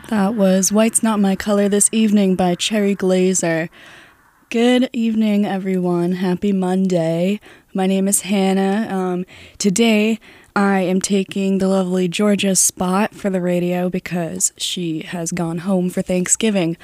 That was White's Not My Color This Evening by Cherry Glazer. Good evening, everyone. Happy Monday. My name is Hannah. Today, I am taking the lovely Georgia's spot for the radio because she has gone home for Thanksgiving.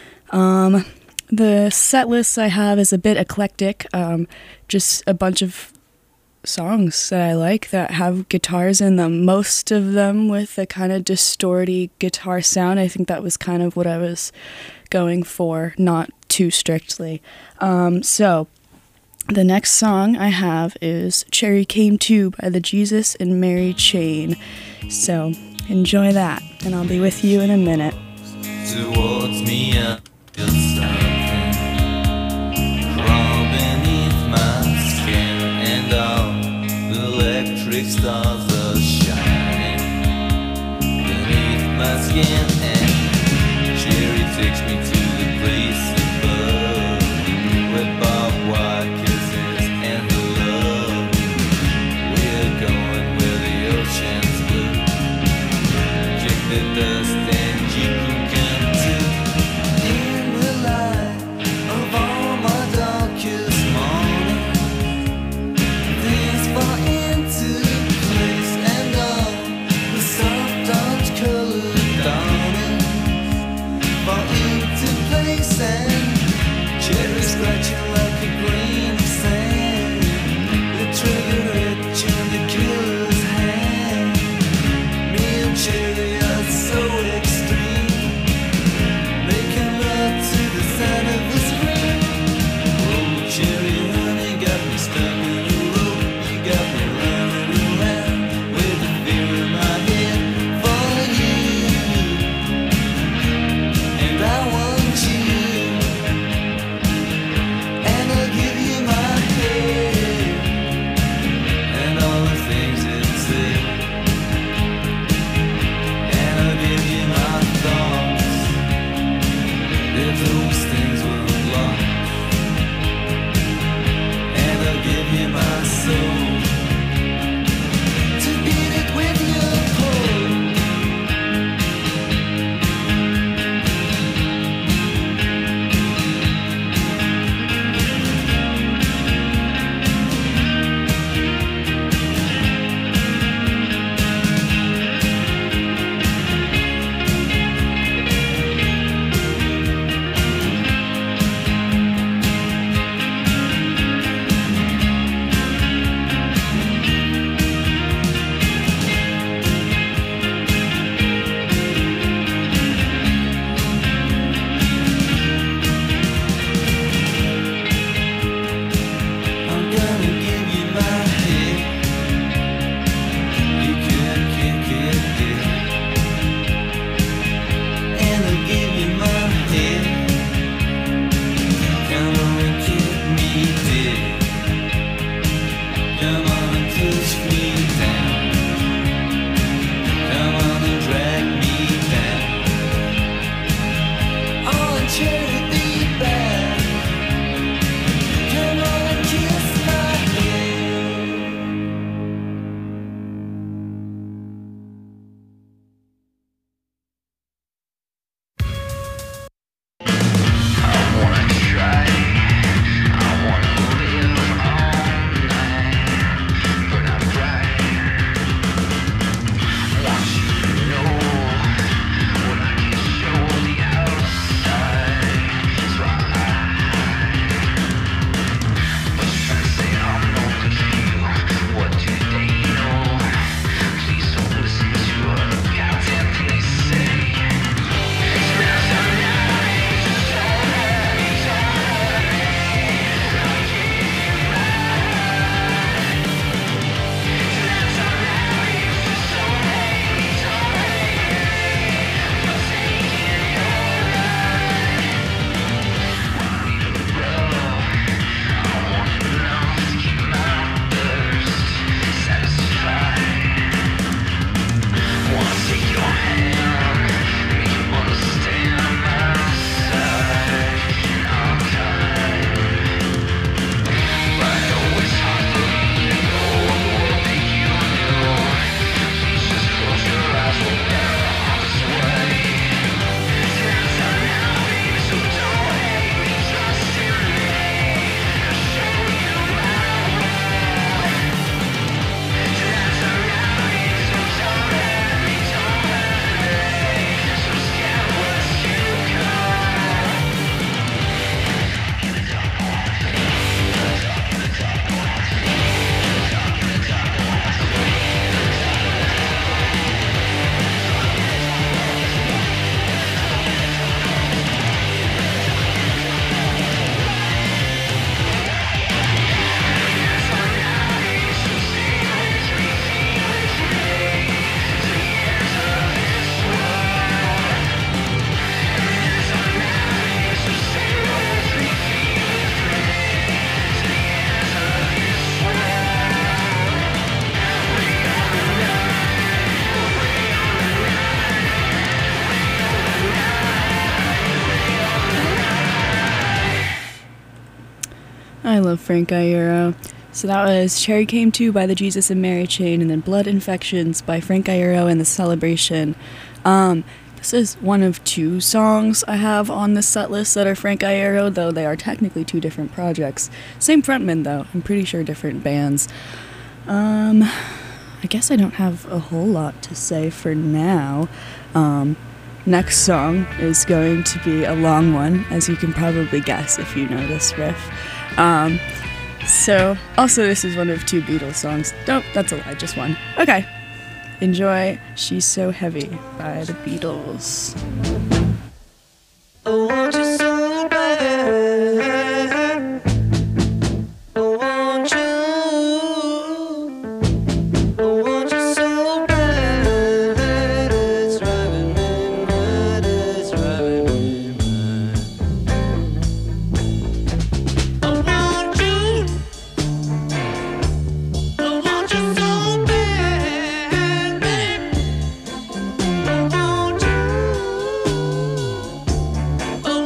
The set list I have is a bit eclectic. Just a bunch of songs that I like that have guitars in them, most of them with a kind of distorty guitar sound. I think that was kind of what I was going for, not too strictly. So the next song I have is Cherry Came To by the Jesus and Mary Chain. So enjoy that, and I'll be with you in a minute. Towards me, I feel something crawl beneath my skin, and all the electric stars are shining beneath my skin, and Cherry takes me to the place above where barbed wire kisses and the love. We're going where the ocean's blue. Kick the dust and you can come too. In the light of all my darkest mornings, things fall into place, and all the soft orange colored dawnings fall into I love Frank Iero. So that was Cherry Came To by the Jesus and Mary Chain, and then Blood Infections by Frank Iero and The Celebration. This is one of 2 songs I have on this set list that are Frank Iero, though they are technically 2 different projects. Same frontman, though. I'm pretty sure different bands. I guess I don't have a whole lot to say for now. Next song is going to be a long one, as you can probably guess if you know this riff. So, also this is one of 2 Beatles songs. Nope, that's a lie, just one. Okay. Enjoy She's So Heavy by the Beatles. I want you so bad. I want you. I want you so bad. It's driving me mad. It's driving me mad. I want you. I want you so bad, babe. I want you. I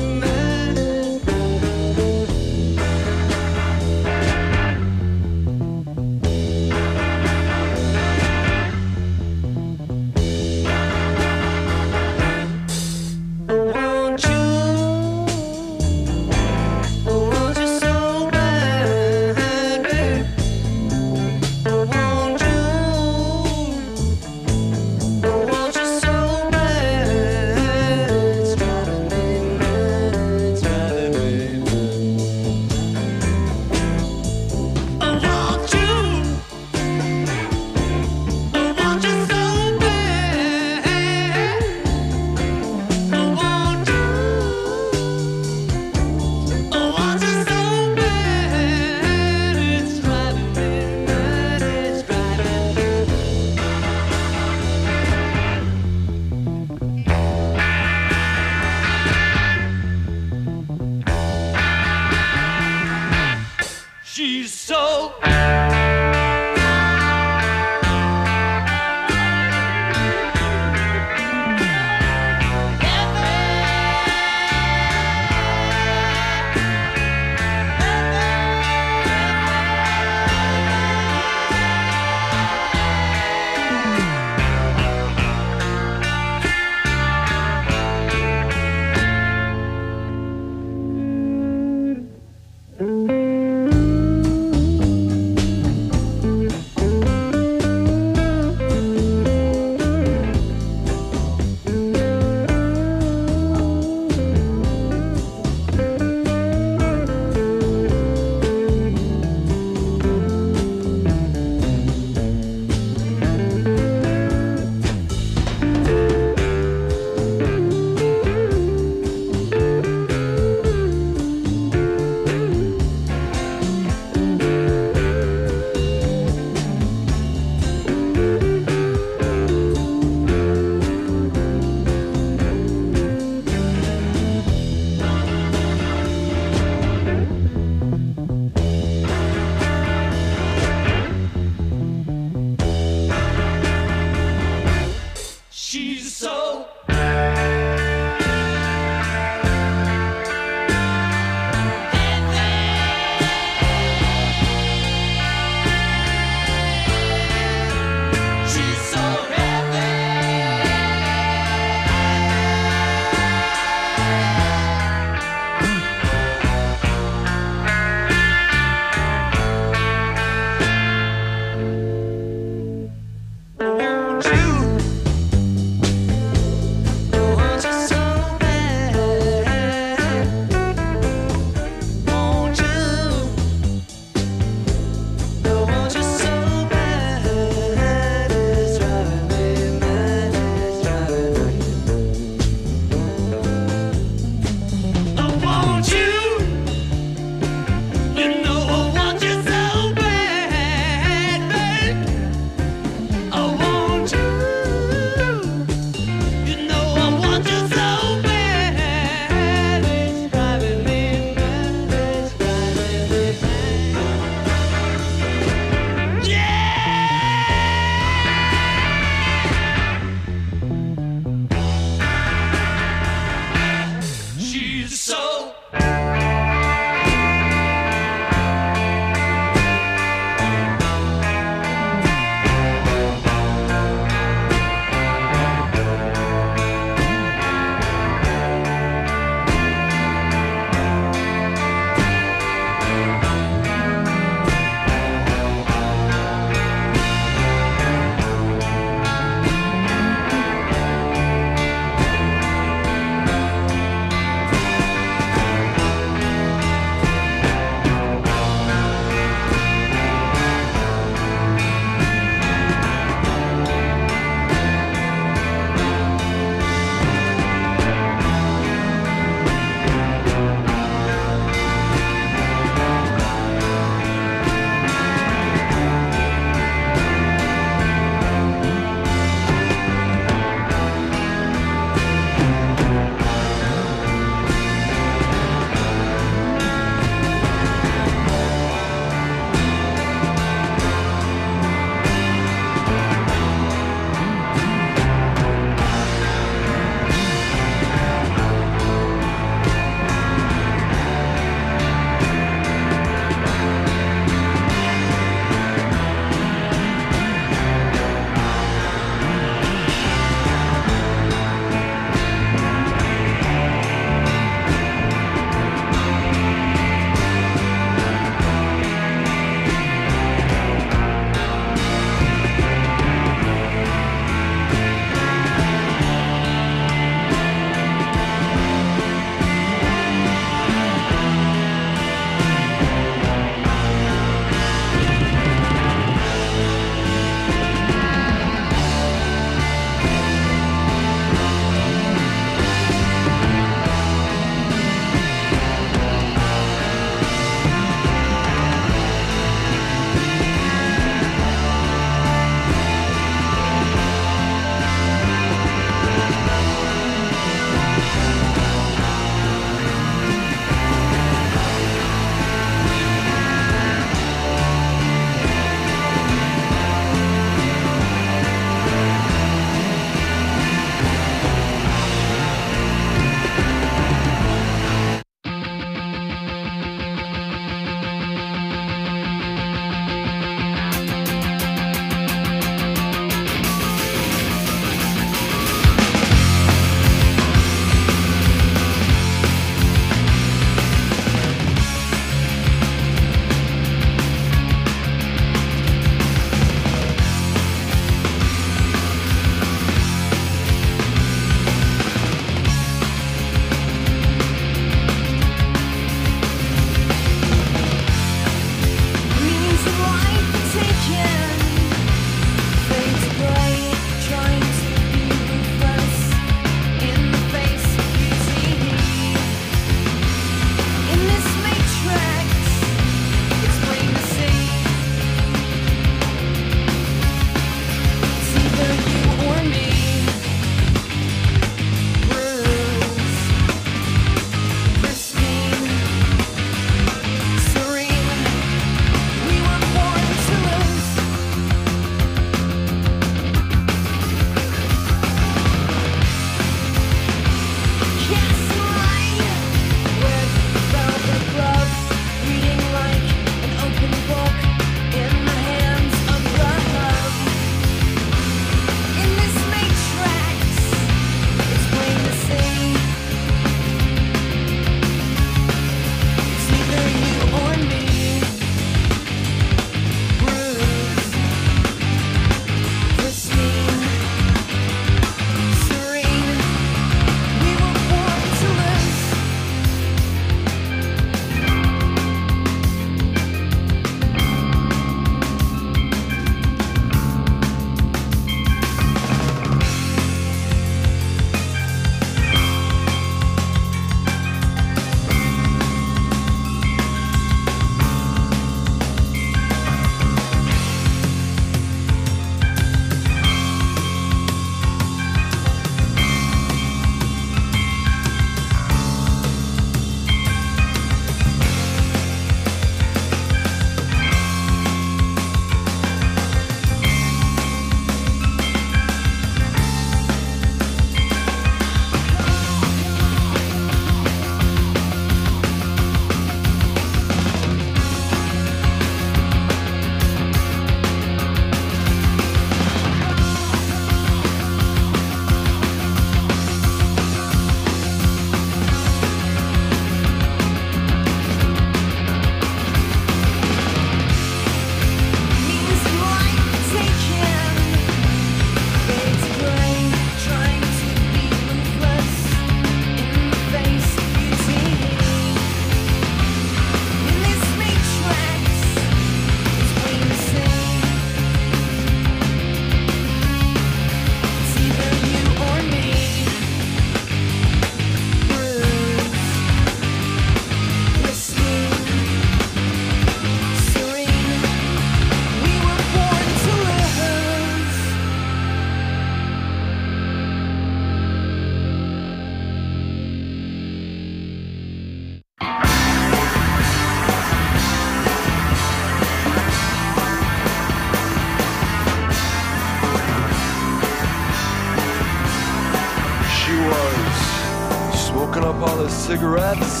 up all his cigarettes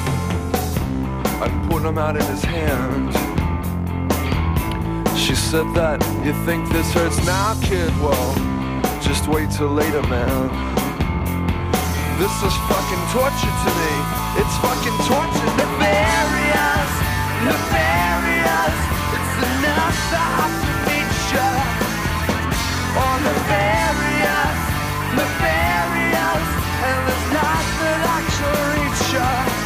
and putting them out in his hand. She said that, you think this hurts now, kid? Well, just wait till later, man. This is fucking torture to me. It's fucking torture. Nefarious, nefarious. It's enough to have to meet ya. Oh, nefarious, nefarious. And there's nothing I can reach ya.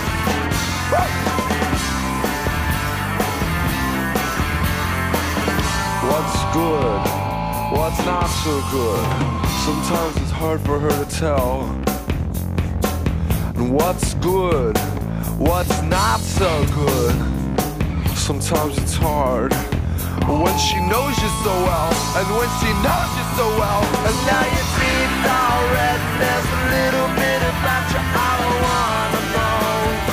What's good? What's not so good? Sometimes it's hard for her to tell. And what's good? What's not so good? Sometimes it's hard. But when she knows you so well, and when she knows you so well, and now your teeth are red, there's a little bit about you I don't wanna know.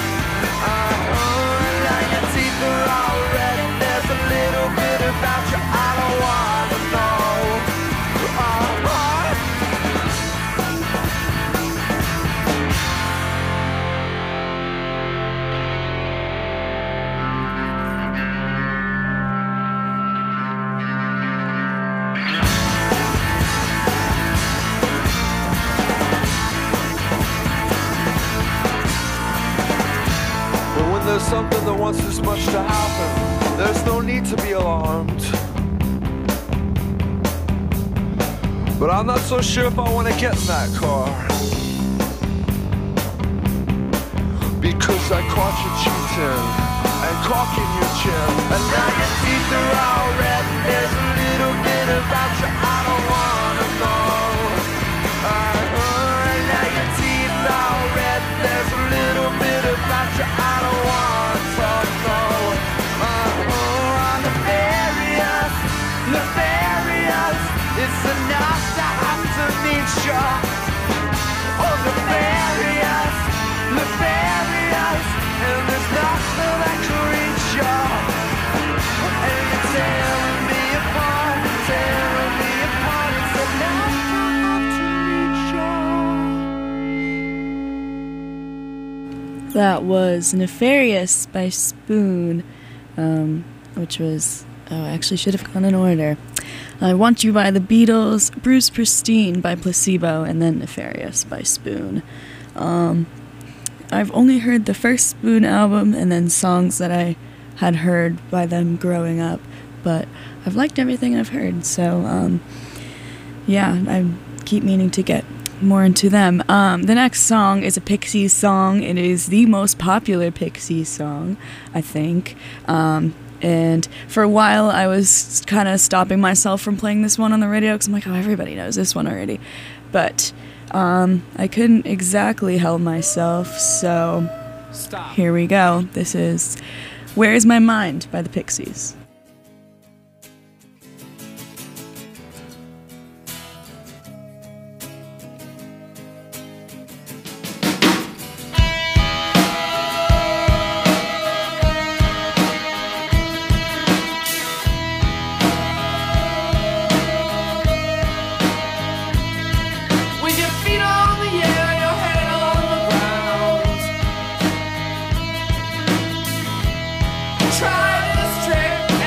Now your teeth are all red, and there's a little bit about you I don't wanna know. There's something that wants this much to happen. There's no need to be alarmed. But I'm not so sure if I want to get in that car, because I caught you cheating and cocking your chin. And now your teeth are all red. There's a little bit about you I don't wanna know. Now your teeth are red. There's a little bit about you I don't want to know. Nefarious, nefarious. It's enough to have to meet ya. Oh, nefarious, nefarious. And there's nothing that can reach ya. And you're tearing me apart, tearing me apart. It's enough to have to meet ya. That was Nefarious by Spoon, which was, I actually should have gone in order. I Want You by the Beatles, Bruce Springsteen by Placebo, and then Nefarious by Spoon. I've only heard the first Spoon album and then songs that I had heard by them growing up, but I've liked everything I've heard, so yeah, I keep meaning to get more into them. The next song is a Pixies song. It is the most popular Pixies song, I think. And for a while, I was kind of stopping myself from playing this one on the radio because I'm like, oh, everybody knows this one already. But I couldn't exactly help myself, so here we go. This is Where's My Mind by the Pixies. With your feet on the air, your head on the ground. Try this trick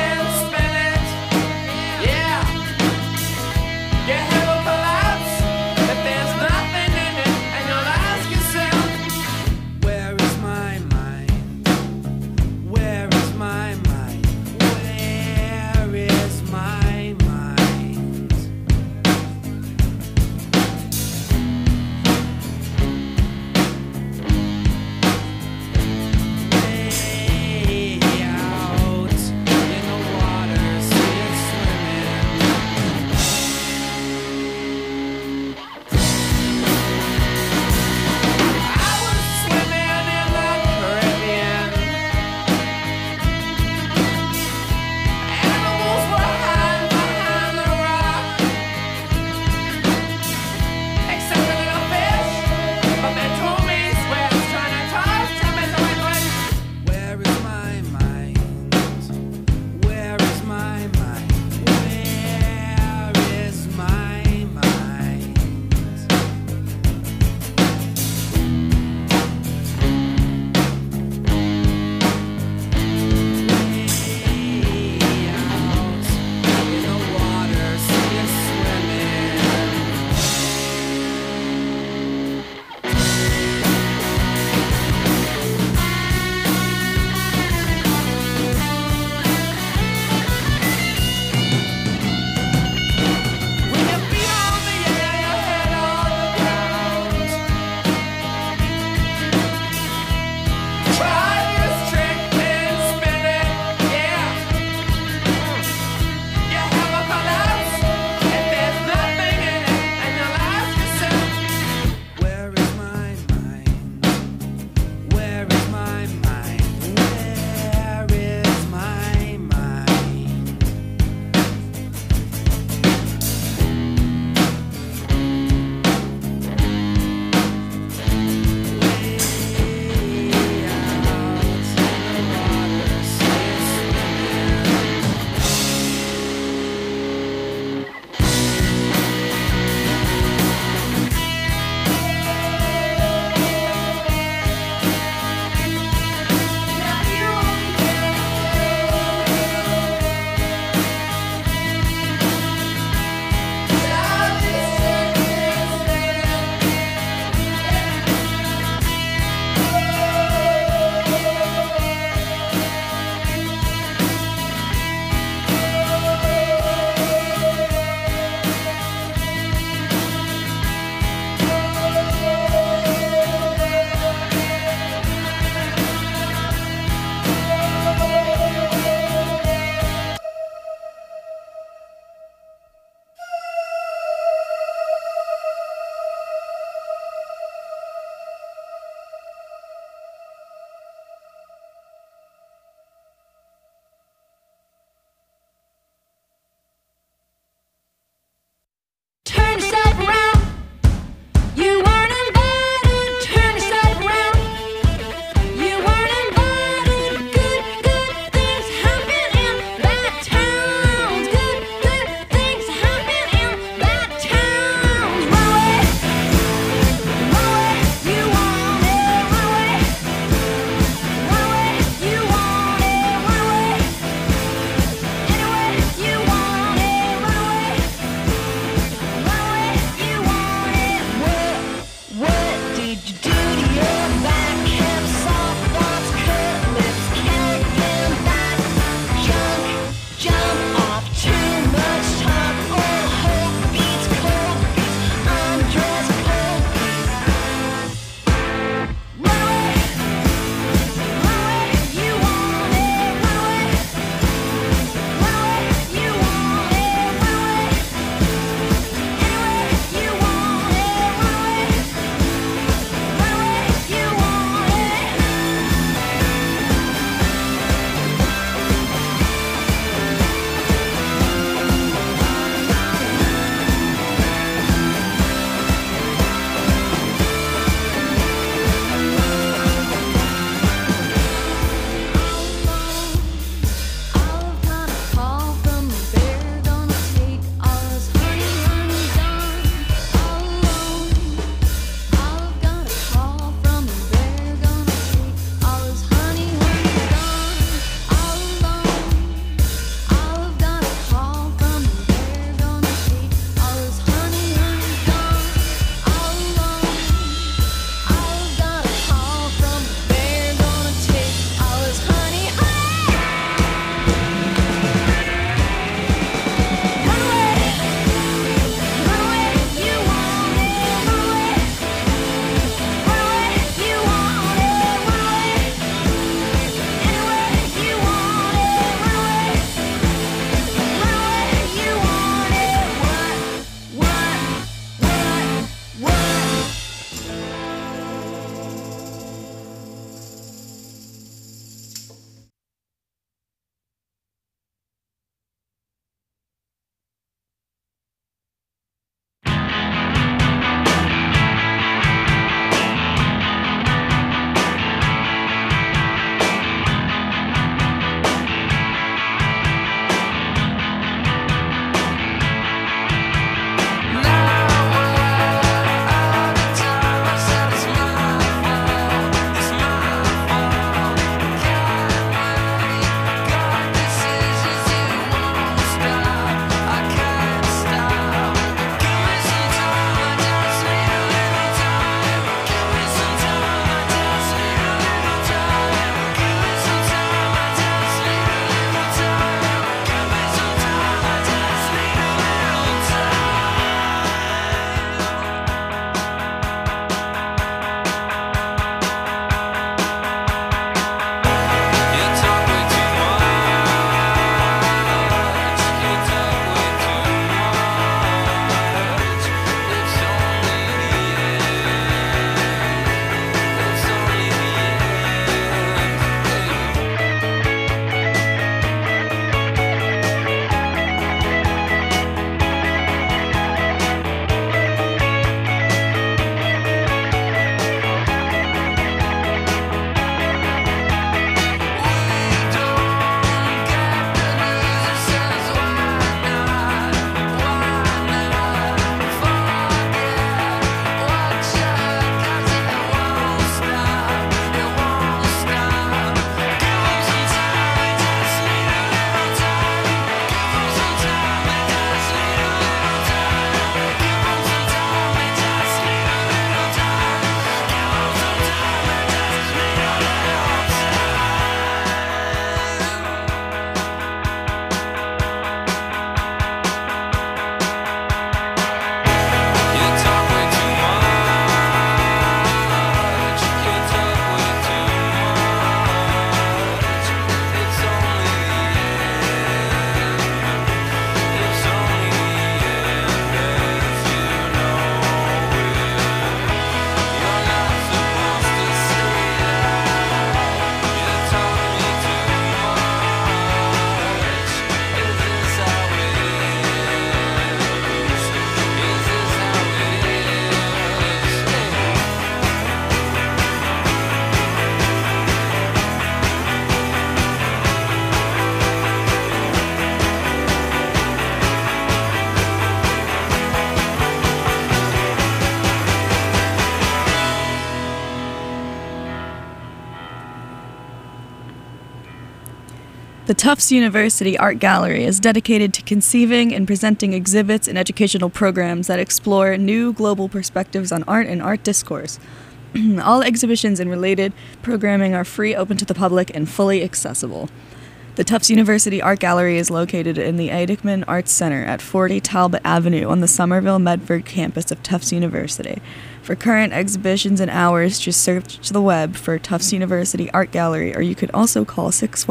The Tufts University Art Gallery is dedicated to conceiving and presenting exhibits and educational programs that explore new global perspectives on art and art discourse. All exhibitions and related programming are free, open to the public, and fully accessible. The Tufts University Art Gallery is located in the Eidikman Arts Center at 40 Talbot Avenue on the Somerville Medford campus of Tufts University. For current exhibitions and hours, just search the web for Tufts University Art Gallery, or you could also call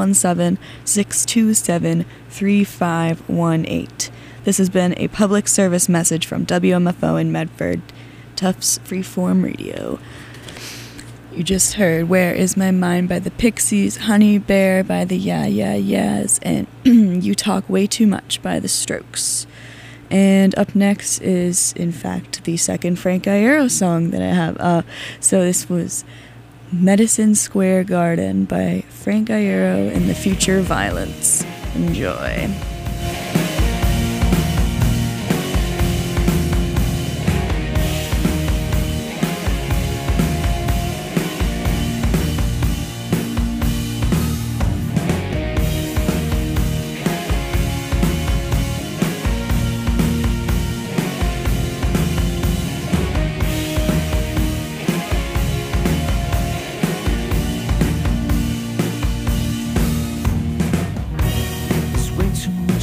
617-627-3518. This has been a public service message from WMFO in Medford, Tufts Freeform Radio. You just heard Where Is My Mind by the Pixies, Honey Bear by the Yeah Yeah Yeahs, and You Talk Way Too Much by the Strokes. And up next is, in fact, the second Frank Iero song that I have. So this was Madison Square Garden by Frank Iero and the Future Violence. Enjoy. There's way too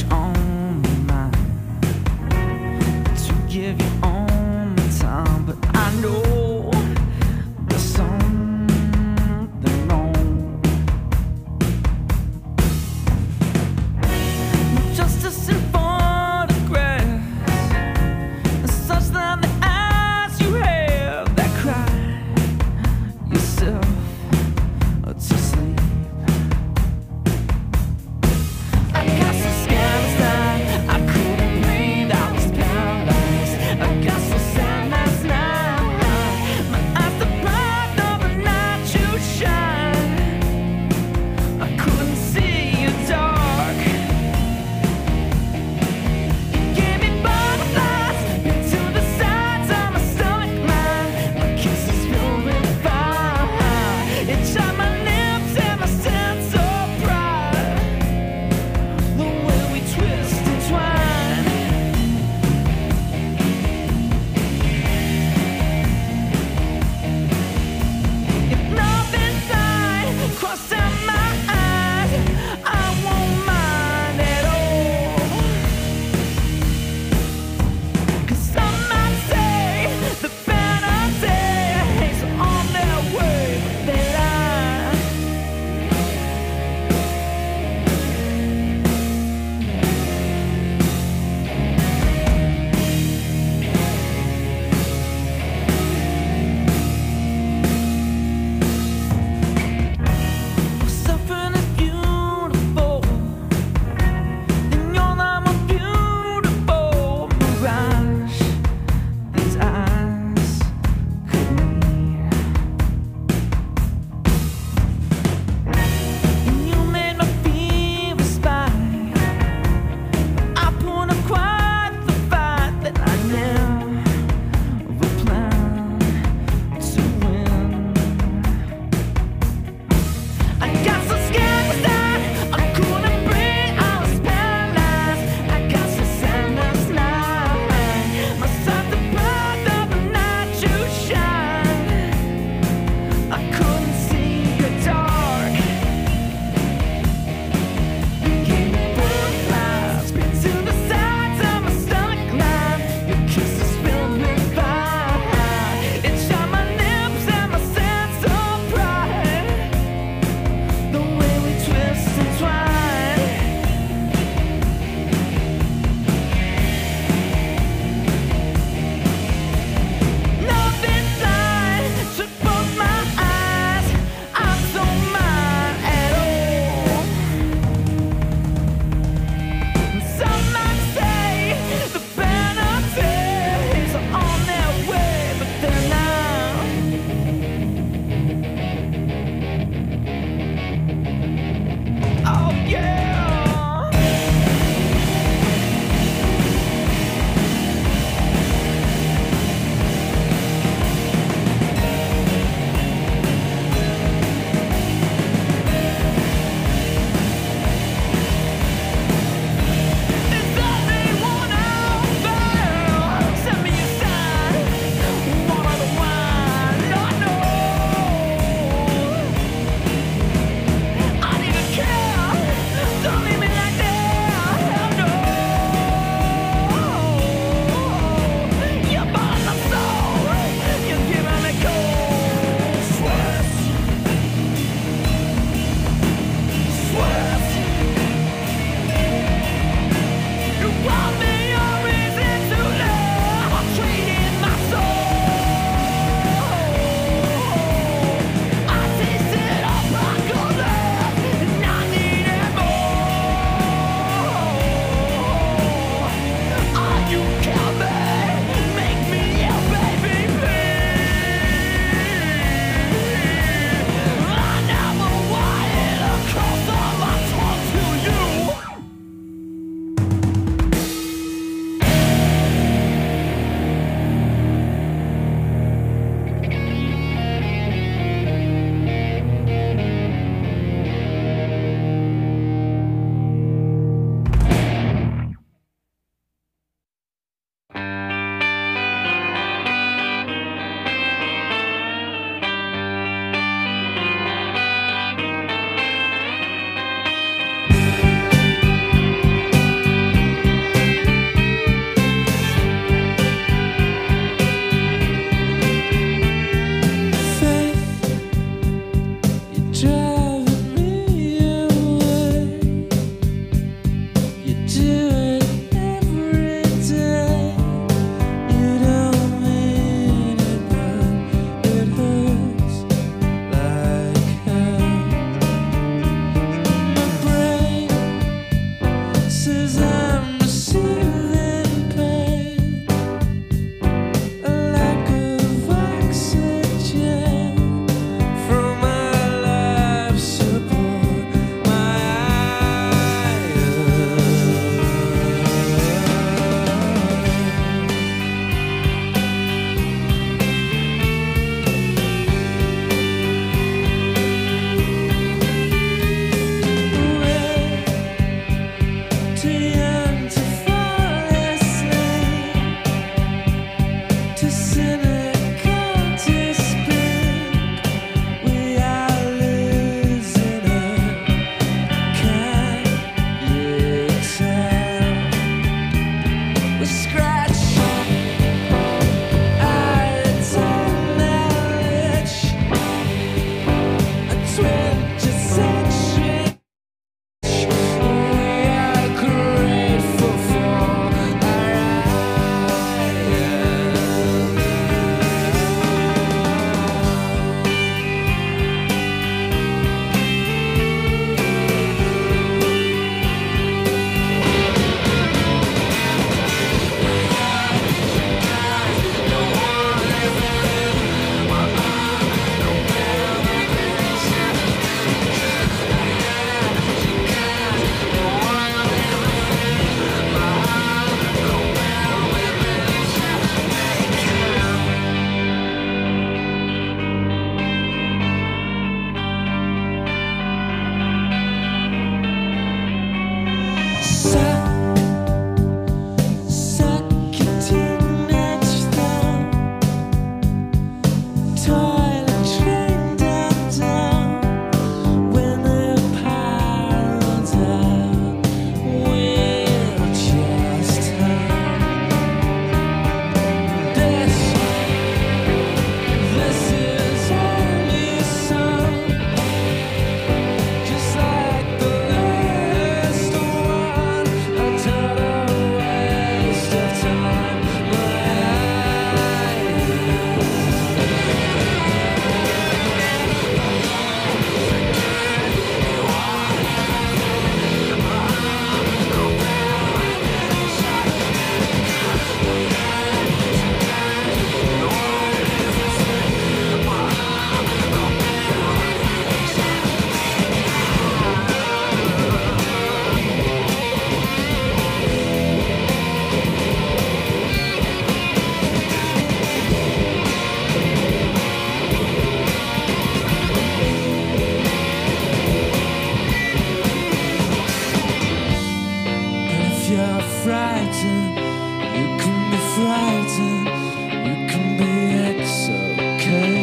You can be frightened, you can be ex-okay.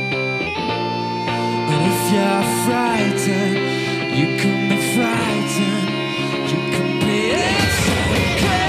And if you're frightened, you can be frightened, you can be ex-okay.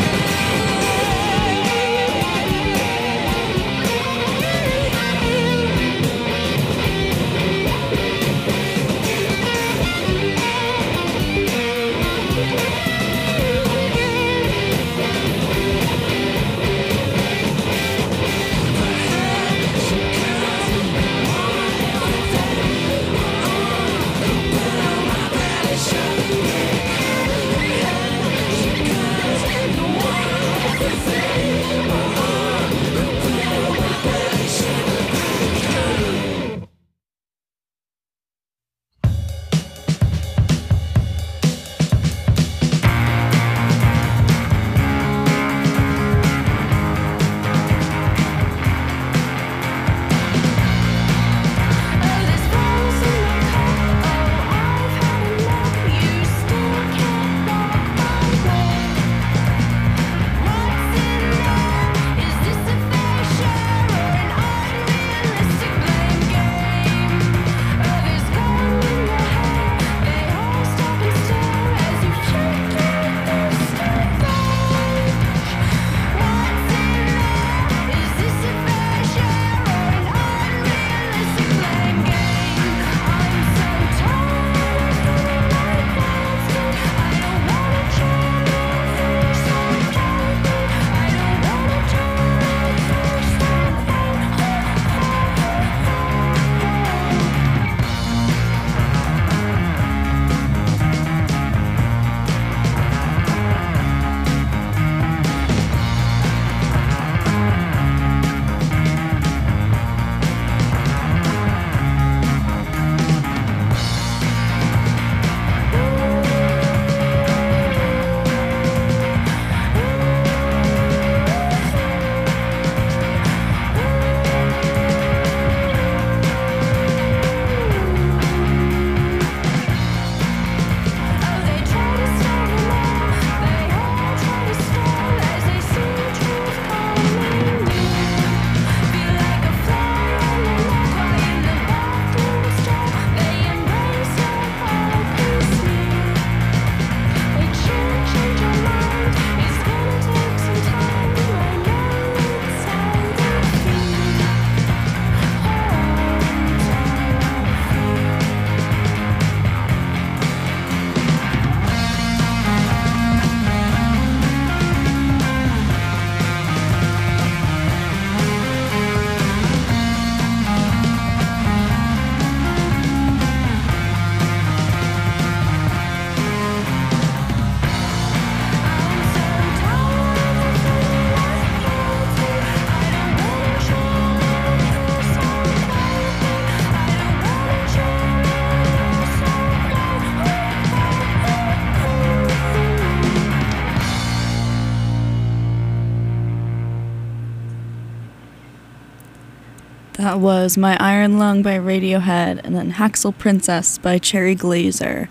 That was My Iron Lung by Radiohead, and then Haxel Princess by Cherry Glazer.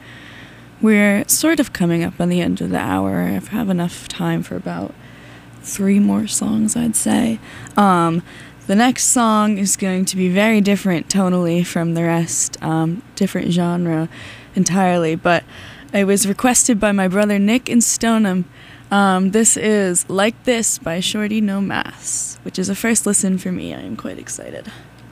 We're sort of coming up on the end of the hour. I have enough time for about 3 more songs, I'd say. The next song is going to be very different tonally from the rest, different genre entirely, but it was requested by my brother Nick in Stoneham. This is Like This by Shorty No Mass, which is a first listen for me. I am quite excited.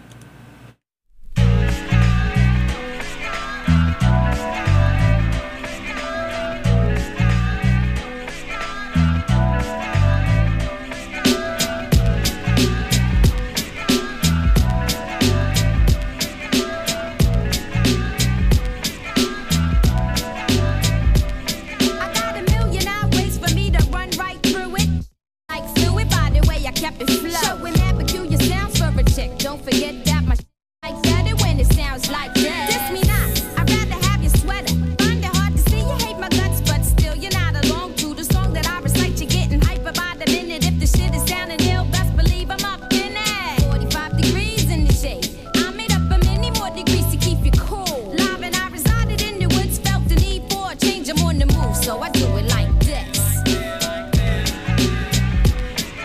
Don't forget that my like better when it sounds like this. Diss me not, I'd rather have your sweater. Find it hard to see you hate my guts, but still you're not alone to the song that I recite. You're getting hype about the minute. If the shit is sounding ill, best believe I'm up in it. 45 degrees in the shade. I made up a many more degrees to keep you cool. Live and I resided in the woods, felt the need for a change. I'm on the move, so I do it like this.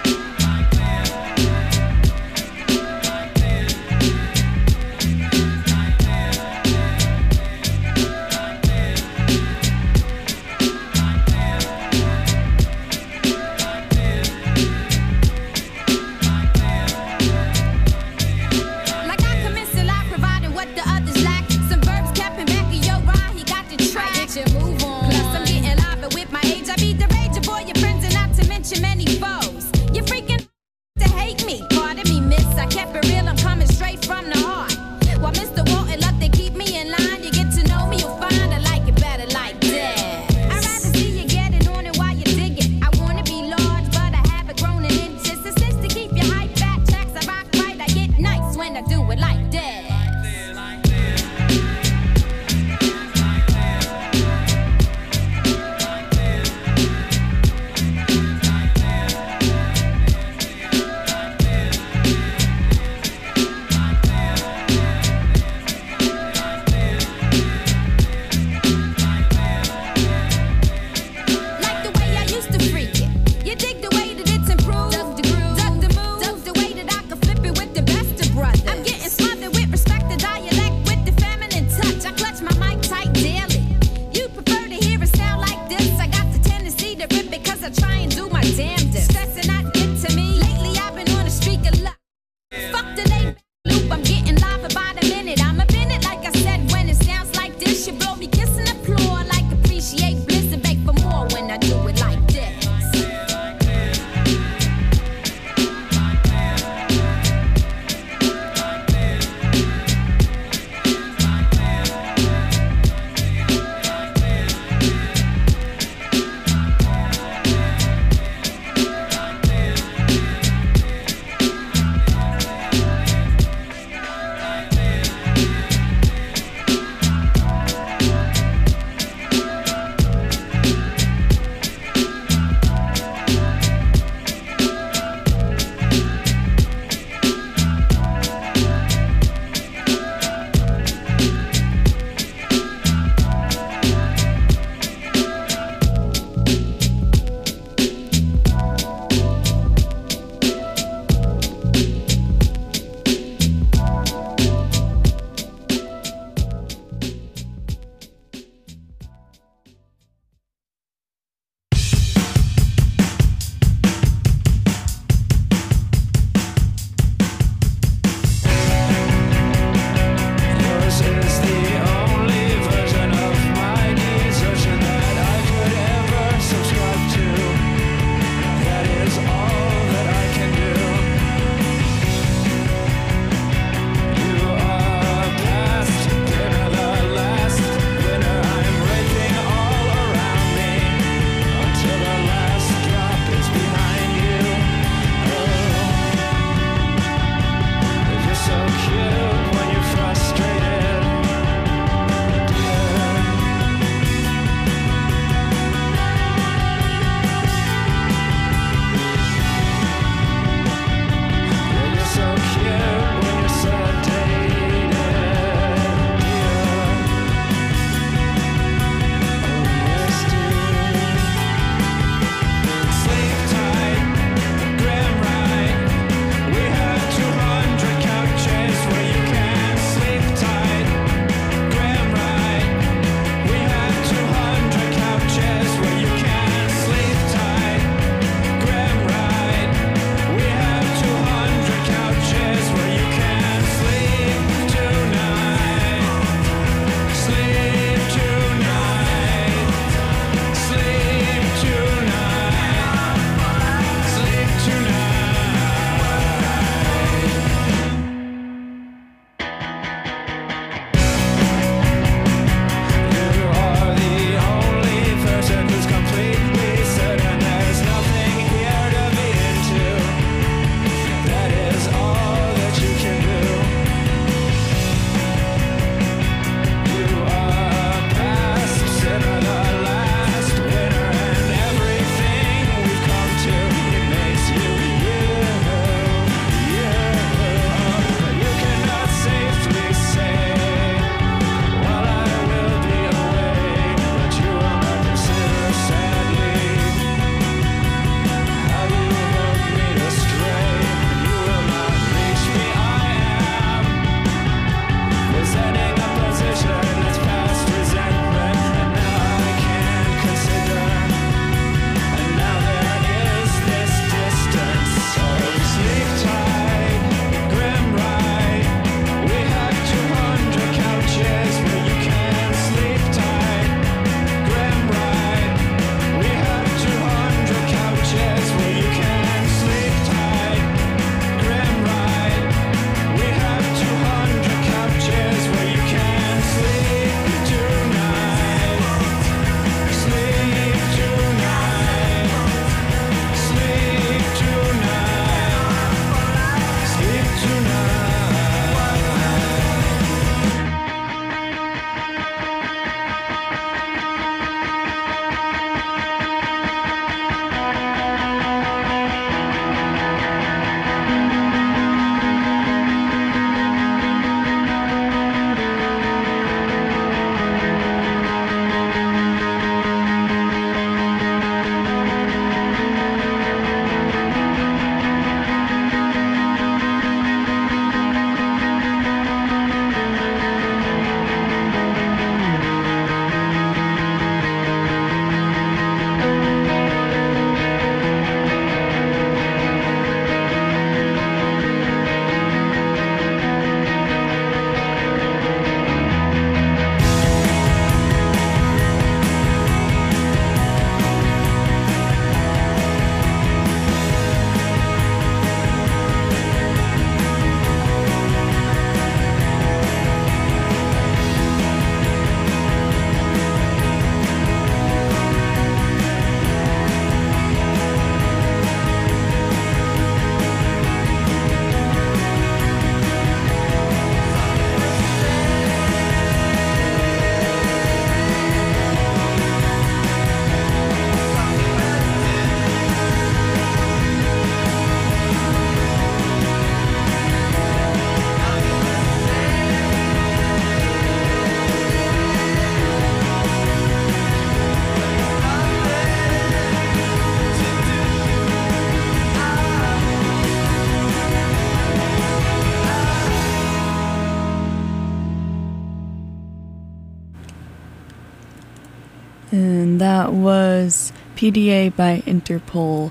And that was PDA by Interpol.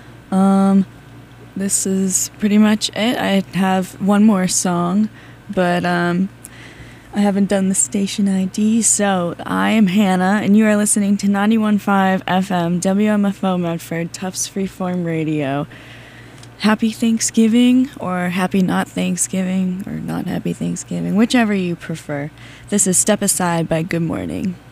This is pretty much it. I have one more song, but I haven't done the station ID. So I am Hannah, and you are listening to 91.5 FM WMFO Medford, Tufts Freeform Radio. Happy Thanksgiving, or Happy Not Thanksgiving, or Not Happy Thanksgiving, whichever you prefer. This is Step Aside by Good Morning.